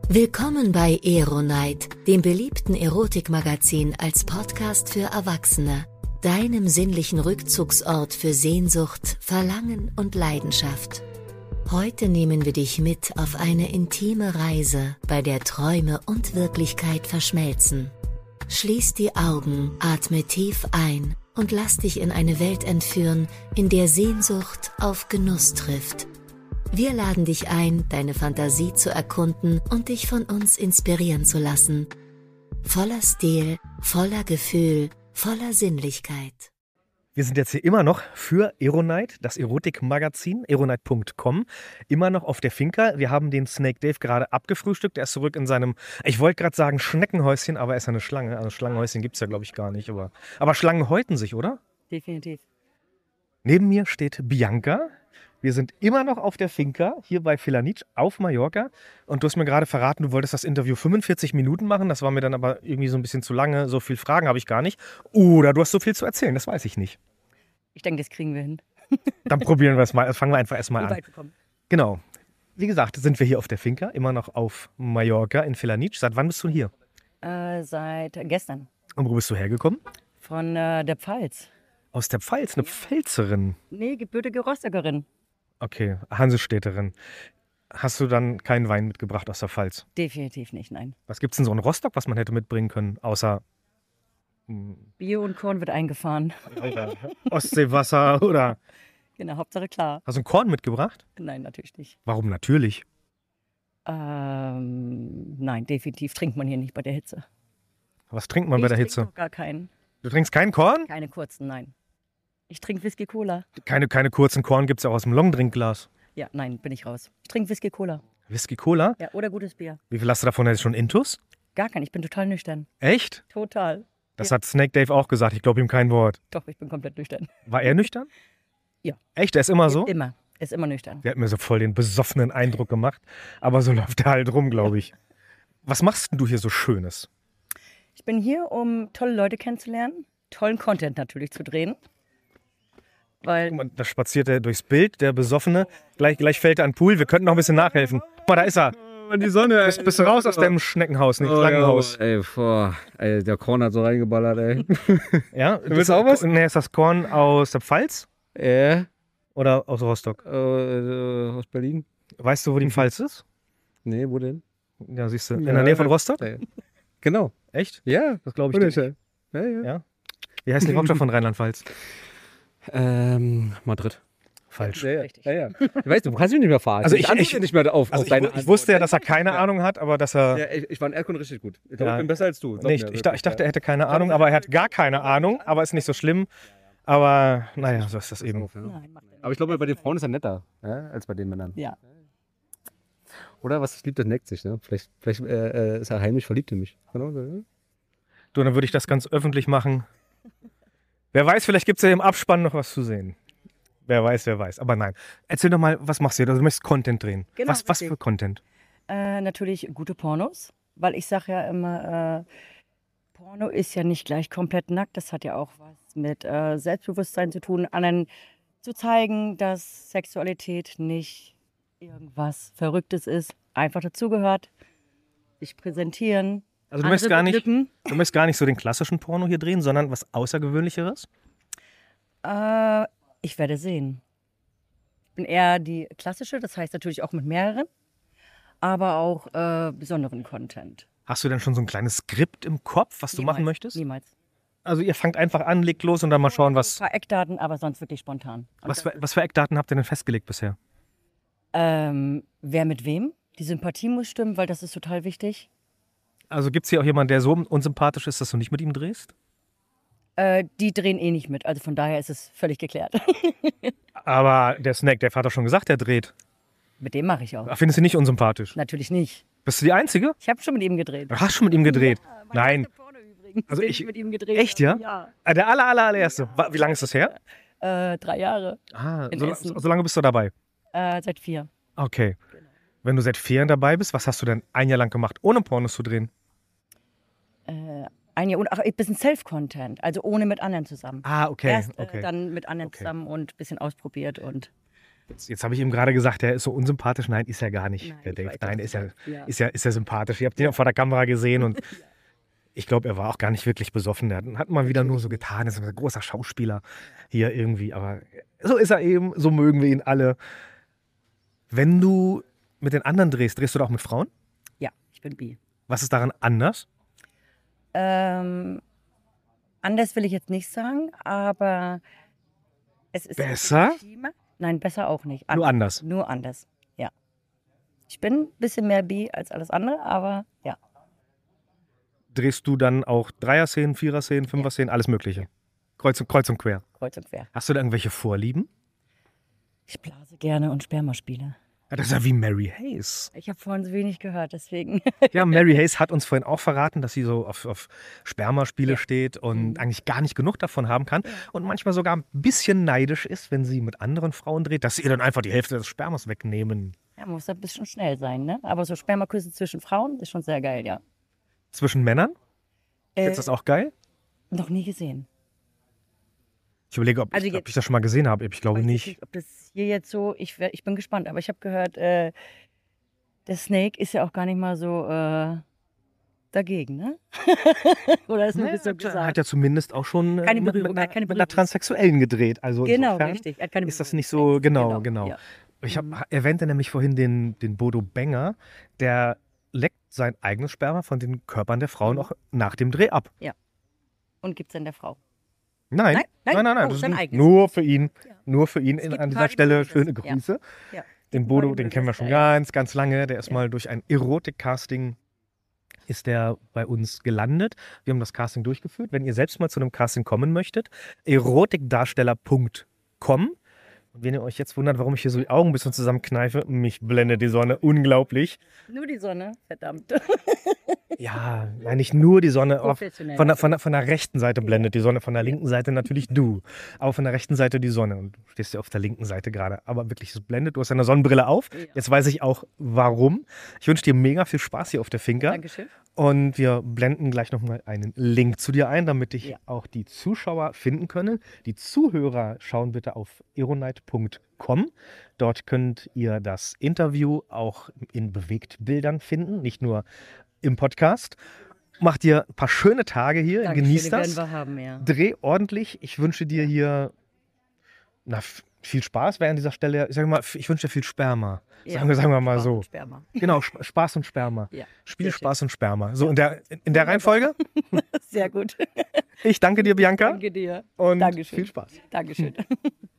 Willkommen bei Eronight, dem beliebten Erotikmagazin als Podcast für Erwachsene, deinem sinnlichen Rückzugsort für Sehnsucht, Verlangen und Leidenschaft. Heute nehmen wir dich mit auf eine intime Reise, bei der Träume und Wirklichkeit verschmelzen. Schließ die Augen, atme tief ein und lass dich in eine Welt entführen, in der Sehnsucht auf Genuss trifft. Wir laden dich ein, deine Fantasie zu erkunden und dich von uns inspirieren zu lassen. Voller Stil, voller Gefühl, voller Sinnlichkeit. Wir sind jetzt hier immer noch für Eronight, das Erotikmagazin, eronight.com, immer noch auf der Finca. Wir haben den Snake Dave gerade abgefrühstückt. Er ist zurück in seinem, ich wollte gerade sagen Schneckenhäuschen, aber er ist eine Schlange. Also Schlangenhäuschen gibt es ja, glaube ich, gar nicht. Aber Schlangen häuten sich, oder? Definitiv. Neben mir steht Bianca. Wir sind immer noch auf der Finca, hier bei Felanitx auf Mallorca. Und du hast mir gerade verraten, du wolltest das Interview 45 Minuten machen. Das war mir dann aber irgendwie so ein bisschen zu lange. So viele Fragen habe ich gar nicht. Oder du hast so viel zu erzählen, das weiß ich nicht. Ich denke, das kriegen wir hin. Dann probieren wir es mal. Fangen wir einfach erstmal an. Wie weit wir kommen. Genau. Wie gesagt, sind wir hier auf der Finca, immer noch auf Mallorca in Felanitx. Seit wann bist du hier? Seit gestern. Und wo bist du hergekommen? Von der Pfalz. Aus der Pfalz, eine Pfälzerin. Nee, gebürtige Rostockerin. Okay, Hansestädterin. Hast du dann keinen Wein mitgebracht aus der Pfalz? Definitiv nicht, nein. Was gibt es denn so in Rostock, was man hätte mitbringen können, außer Bier und Korn wird eingefahren. Ostseewasser oder... Genau, Hauptsache klar. Hast du ein Korn mitgebracht? Nein, natürlich nicht. Warum natürlich? Nein, definitiv trinkt man hier nicht bei der Hitze. Was trinkt man bei der Ich Hitze? trinke gar keinen. Du trinkst keinen Korn? Keine kurzen, nein. Ich trinke Whisky Cola. Keine kurzen Korn gibt es auch aus dem Longdrinkglas. Ja, nein, bin ich raus. Ich trinke Whisky Cola. Whisky Cola? Ja, oder gutes Bier. Wie viel hast du davon jetzt schon intus? Gar kein, ich bin total nüchtern. Echt? Total. Das Ja. hat Snake Dave auch gesagt. Ich glaube ihm kein Wort. Doch, ich bin komplett nüchtern. War er nüchtern? Ja. Echt? Er ist immer so? Immer. Ist immer nüchtern. Der hat mir so voll den besoffenen Eindruck gemacht. Aber so läuft er halt rum, glaube ich. Was machst denn du hier so Schönes? Ich bin hier, um tolle Leute kennenzulernen, tollen Content natürlich zu drehen. Weil, Guck mal, da spaziert er durchs Bild, der Besoffene. Gleich fällt er an den Pool. Wir könnten noch ein bisschen nachhelfen. Guck mal, da ist er. Die Sonne, ey. Bist du raus aus deinem Schneckenhaus, nicht Schlangenhaus? Ja, ey, der Korn hat so reingeballert, ey. Ja? Willst du auch was? Nee, ist das Korn aus der Pfalz oder aus Rostock? Aus Berlin? Weißt du, wo die Pfalz ist? Nee, wo denn? Ja, siehst du. In der Nähe von Rostock? Ja. Genau. Echt? Ja, Das glaube ich nicht. wunderschön. Ja. Ja? Wie heißt die Hauptstadt von Rheinland-Pfalz? Madrid. Falsch. Ja. Richtig. Ja. Weißt du kannst mich nicht mehr verarschen. Also ich- antworte nicht mehr auf deine ich wusste ja, dass er Antwort. keine Ahnung hat, aber dass er... Ja, ich war in Erdkunde richtig gut. Ich glaube, Ja. ich bin besser als du. Nee, ich dachte, er hätte keine Ahnung, aber er hat gar keine Ahnung, aber ist nicht so schlimm. Aber naja, so ist das eben. nein, macht er Aber ich glaube, bei den Frauen ist er netter, ja, als bei den Männern. Ja. Oder was liebt, das neckt sich. Ne? Vielleicht ist er heimlich verliebt in mich. Genau. Ja. Du, dann würde ich das ganz öffentlich machen. Wer weiß, vielleicht gibt es ja im Abspann noch was zu sehen. Wer weiß. Aber nein. Erzähl doch mal, was machst du hier? Du möchtest Content drehen. Genau, Was richtig. für Content? Natürlich gute Pornos, weil ich sage ja immer, Porno ist ja nicht gleich komplett nackt. Das hat ja auch was mit Selbstbewusstsein zu tun, anderen zu zeigen, dass Sexualität nicht irgendwas Verrücktes ist, einfach dazugehört, sich präsentieren. Also du möchtest, andere beglücken. du möchtest gar nicht so den klassischen Porno hier drehen, sondern was Außergewöhnlicheres? Ich werde sehen. Ich bin eher die klassische, das heißt natürlich auch mit mehreren, aber auch besonderen Content. Hast du denn schon so ein kleines Skript im Kopf, was du machen möchtest? Niemals. Also ihr fangt einfach an, legt los und dann mal schauen, Ein was... paar Eckdaten, aber sonst wirklich spontan. Und Was für Eckdaten habt ihr denn festgelegt bisher? wer mit wem? Die Sympathie muss stimmen, weil das ist total wichtig. Also gibt es hier auch jemanden, der so unsympathisch ist, dass du nicht mit ihm drehst? Die drehen eh nicht mit, also von daher ist es völlig geklärt. Aber der Snake, der hat doch schon gesagt, der dreht. Mit dem mache ich auch. Ach, findest du nicht unsympathisch? Natürlich nicht. Bist du die Einzige? Ich habe schon mit ihm gedreht. Du hast schon mit ihm gedreht? Meine Nein. erste Porno übrigens, Also den ich- mit ihm gedreht Echt, ja? habe. Ja. Ah, der allererste. Wie lange ist das her? 3 Jahre. Ah, In so Essen. lange bist du dabei? Seit 4. Okay. Wenn du seit 4 Jahren dabei bist, was hast du denn ein Jahr lang gemacht, ohne Pornos zu drehen? Ein Jahr und auch ein bisschen Self-Content, also ohne mit anderen zusammen. Ah, okay. Erst okay. dann mit anderen Okay. zusammen und ein bisschen ausprobiert und Jetzt habe ich ihm gerade gesagt, der ist so unsympathisch. Nein, ist er gar nicht, Nein, der ich Dave. weiß, Nein, was ist du er, meinst. Ja. ist ja sympathisch. Ihr habt ihn auch vor der Kamera gesehen und ich glaube, er war auch gar nicht wirklich besoffen. Er hat mal wieder nur so getan, ist ein großer Schauspieler hier irgendwie. Aber so ist er eben, so mögen wir ihn alle. Wenn du mit den anderen drehst du da auch mit Frauen? Ja, ich bin bi. Was ist daran anders? Anders will ich jetzt nicht sagen, aber es ist Besser? legitimer. Nein, besser auch nicht. Nur anders. Nur anders, ja. Ich bin ein bisschen mehr bi als alles andere, aber ja. Drehst du dann auch Dreier-Szenen, Vierer-Szenen, Fünfer-Szenen, alles Mögliche? Kreuz und quer. Kreuz und quer. Hast du da irgendwelche Vorlieben? Ich blase gerne und Sperma spiele. Ja, das ist ja wie Mary Hayes. Ich habe vorhin so wenig gehört, deswegen. Ja, Mary Hayes hat uns vorhin auch verraten, dass sie so auf Spermaspiele steht und eigentlich gar nicht genug davon haben kann und manchmal sogar ein bisschen neidisch ist, wenn sie mit anderen Frauen dreht, dass sie ihr dann einfach die Hälfte des Spermas wegnehmen. Ja, man muss ein bisschen schnell sein, ne? Aber so Spermaküsse zwischen Frauen ist schon sehr geil, ja. Zwischen Männern? Ist das auch geil? Noch nie gesehen. Ich überlege, ob Also ich jetzt- das schon mal gesehen habe. Ich glaube Weiß nicht. nicht, ob das hier jetzt so, ich bin gespannt, aber ich habe gehört, der Snake ist ja auch gar nicht mal so dagegen, ne? Oder ist nur so Er gesagt? hat ja zumindest auch schon Keine Berührung, mit, er hat keine mit einer Berührung. Transsexuellen gedreht. Also Genau, insofern richtig. Er hat keine ist das Berührung. nicht so, genau. Ja. Ich erwähnte nämlich vorhin den Bodo Benger, der leckt sein eigenes Sperma von den Körpern der Frauen auch nach dem Dreh ab. Und gibt es denn der Frau? Nein. Nein? Oh, Das ist sein nur- eigenes. nur für ihn. Ja. Nur für ihn Es gibt an ein dieser paar, die Stelle mögen das. schöne Ja. Grüße. Ja. Den ein Bodo, paar, die den mögen kennen wir das, schon ja. ganz lange. Der ist mal durch ein Erotik-Casting ist der bei uns gelandet. Wir haben das Casting durchgeführt. Wenn ihr selbst mal zu einem Casting kommen möchtet, erotikdarsteller.com. Und wenn ihr euch jetzt wundert, warum ich hier so die Augen ein bisschen zusammenkneife, mich blendet die Sonne unglaublich. Nur die Sonne, verdammt. Ja, nein, nicht nur die Sonne. Professionell. Von der rechten Seite blendet die Sonne, von der linken Seite natürlich du. Aber von der rechten Seite die Sonne. Und du stehst ja auf der linken Seite gerade. Aber wirklich, es blendet. Du hast eine Sonnenbrille auf. Ja. Jetzt weiß ich auch, warum. Ich wünsche dir mega viel Spaß hier auf der Finca. Dankeschön. Und wir blenden gleich nochmal einen Link zu dir ein, damit dich Ja. auch die Zuschauer finden können. Die Zuhörer schauen bitte auf eronight.com. Dort könnt ihr das Interview auch in Bewegtbildern finden, nicht nur im Podcast. Macht dir ein paar schöne Tage hier, Dankeschön, genießt die werden das. wir haben, ja. Dreh ordentlich. Ich wünsche dir hier viel Spaß. Wäre an dieser Stelle, ich wünsche dir viel Sperma. Ja. Sagen wir mal Spaß so. und Sperma. Genau, Spaß und Sperma. Ja, Spiel, sehr schön. Spaß und Sperma. So, in der Reihenfolge. Sehr gut. Ich danke dir, Bianca. Danke dir. Und Dankeschön. viel Spaß. Dankeschön.